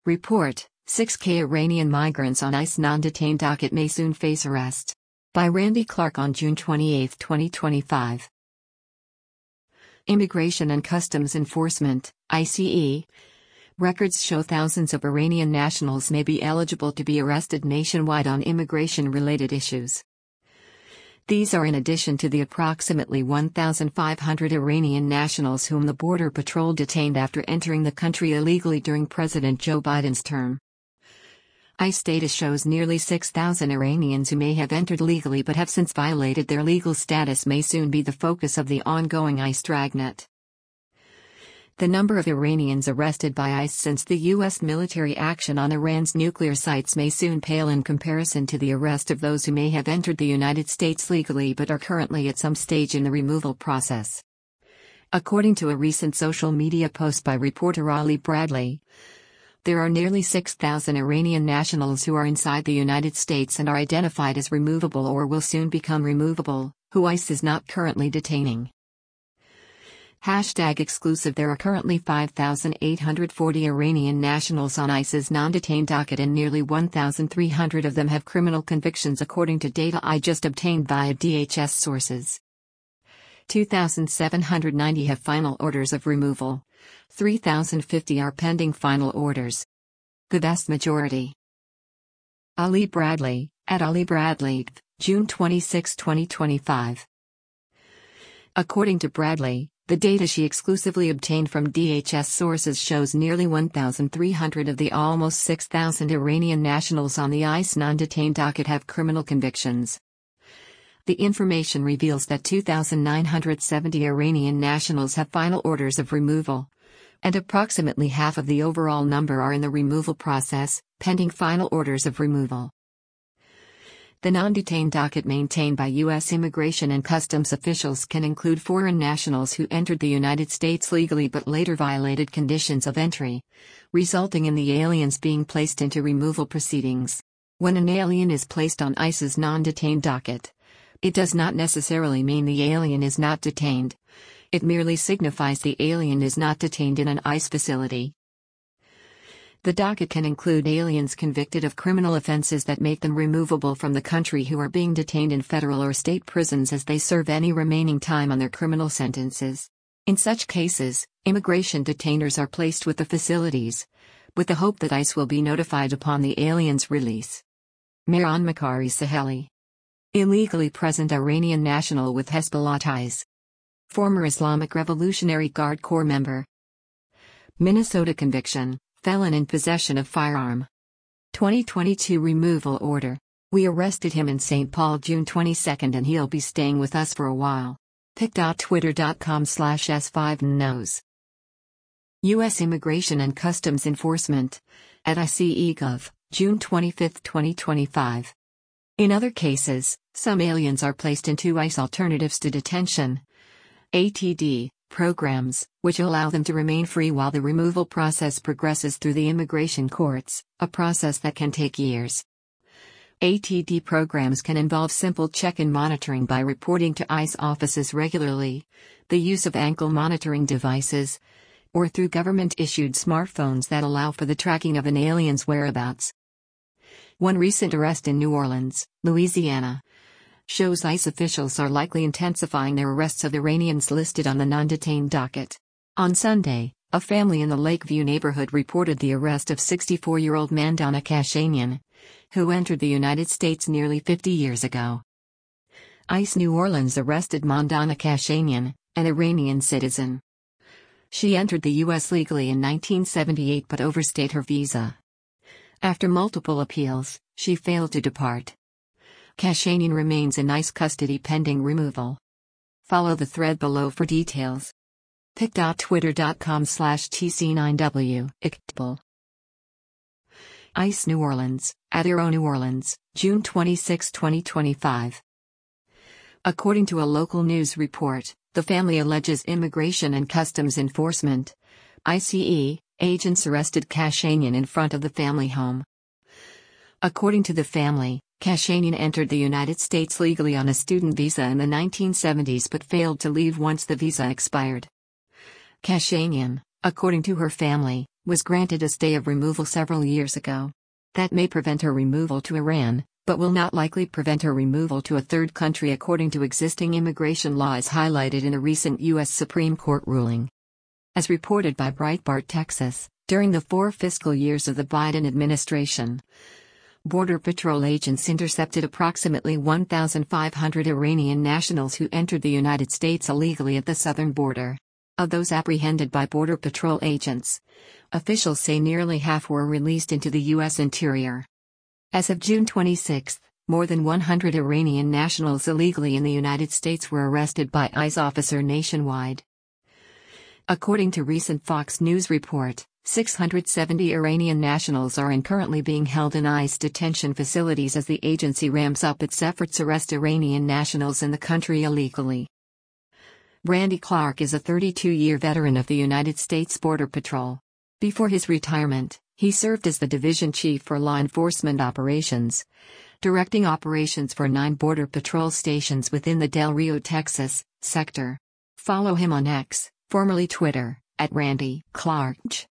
Report: 6K Iranian migrants on ICE non-detained docket may soon face arrest. By Randy Clark on June 28, 2025. Immigration and Customs Enforcement, ICE. Records show thousands of Iranian nationals may be eligible to be arrested nationwide on immigration-related issues. These are in addition to the approximately 1,500 Iranian nationals whom the Border Patrol detained after entering the country illegally during President Joe Biden's term. ICE data shows nearly 6,000 Iranians who may have entered legally but have since violated their legal status may soon be the focus of the ongoing ICE dragnet. The number of Iranians arrested by ICE since the U.S. military action on Iran's nuclear sites may soon pale in comparison to the arrest of those who may have entered the United States legally but are currently at some stage in the removal process. According to a recent social media post by reporter Ali Bradley, there are nearly 6,000 Iranian nationals who are inside the United States and are identified as removable or will soon become removable, who ICE is not currently detaining. #exclusive There are currently 5,840 Iranian nationals on ICE's non-detained docket and nearly 1,300 of them have criminal convictions according to data I just obtained via DHS sources. 2,790 have final orders of removal. 3,050 are pending final orders. The vast majority. Ali Bradley, at Ali Bradley, June 26, 2025. According to Bradley, the data she exclusively obtained from DHS sources shows nearly 1,300 of the almost 6,000 Iranian nationals on the ICE non-detained docket have criminal convictions. The information reveals that 2,970 Iranian nationals have final orders of removal, and approximately half of the overall number are in the removal process, pending final orders of removal. The non-detained docket maintained by U.S. immigration and customs officials can include foreign nationals who entered the United States legally but later violated conditions of entry, resulting in the aliens being placed into removal proceedings. When an alien is placed on ICE's non-detained docket, it does not necessarily mean the alien is not detained. It merely signifies the alien is not detained in an ICE facility. The docket can include aliens convicted of criminal offenses that make them removable from the country who are being detained in federal or state prisons as they serve any remaining time on their criminal sentences. In such cases, immigration detainers are placed with the facilities, with the hope that ICE will be notified upon the alien's release. Mehran Makari Saheli. Illegally present Iranian national with Hezbollah ties. Former Islamic Revolutionary Guard Corps member. Minnesota conviction. Felon in possession of firearm. 2022 removal order. We arrested him in St. Paul June 22 and he'll be staying with us for a while. pic.twitter.com/s5knows. U.S. Immigration and Customs Enforcement. At ICE.gov, June 25, 2025. In other cases, some aliens are placed into ICE alternatives to detention. ATD. Programs, which allow them to remain free while the removal process progresses through the immigration courts, a process that can take years. ATD programs can involve simple check-in monitoring by reporting to ICE offices regularly, the use of ankle monitoring devices, or through government-issued smartphones that allow for the tracking of an alien's whereabouts. One recent arrest in New Orleans, Louisiana, shows ICE officials are likely intensifying their arrests of Iranians listed on the non-detained docket. On Sunday, a family in the Lakeview neighborhood reported the arrest of 64-year-old Mandana Kashanian, who entered the United States nearly 50 years ago. ICE New Orleans arrested Mandana Kashanian, an Iranian citizen. She entered the U.S. legally in 1978 but overstayed her visa. After multiple appeals, she failed to depart. Kashanian remains in ICE custody pending removal. Follow the thread below for details. pic.twitter.com/tc9w. ICE New Orleans, at Aero New Orleans, June 26, 2025. According to a local news report, the family alleges Immigration and Customs Enforcement, ICE, agents arrested Kashanian in front of the family home. According to the family, Kashanian entered the United States legally on a student visa in the 1970s but failed to leave once the visa expired. Kashanian, according to her family, was granted a stay of removal several years ago. That may prevent her removal to Iran, but will not likely prevent her removal to a third country according to existing immigration law as highlighted in a recent U.S. Supreme Court ruling. As reported by Breitbart Texas, during the 4 fiscal years of the Biden administration, Border Patrol agents intercepted approximately 1,500 Iranian nationals who entered the United States illegally at the southern border. Of those apprehended by Border Patrol agents, officials say nearly half were released into the U.S. interior. As of June 26, more than 100 Iranian nationals illegally in the United States were arrested by ICE officer nationwide. According to recent Fox News report, 670 Iranian nationals are currently being held in ICE detention facilities as the agency ramps up its efforts to arrest Iranian nationals in the country illegally. Randy Clark is a 32-year veteran of the United States Border Patrol. Before his retirement, he served as the division chief for law enforcement operations, directing operations for 9 Border Patrol stations within the Del Rio, Texas, sector. Follow him on X, formerly Twitter, @Randy Clark.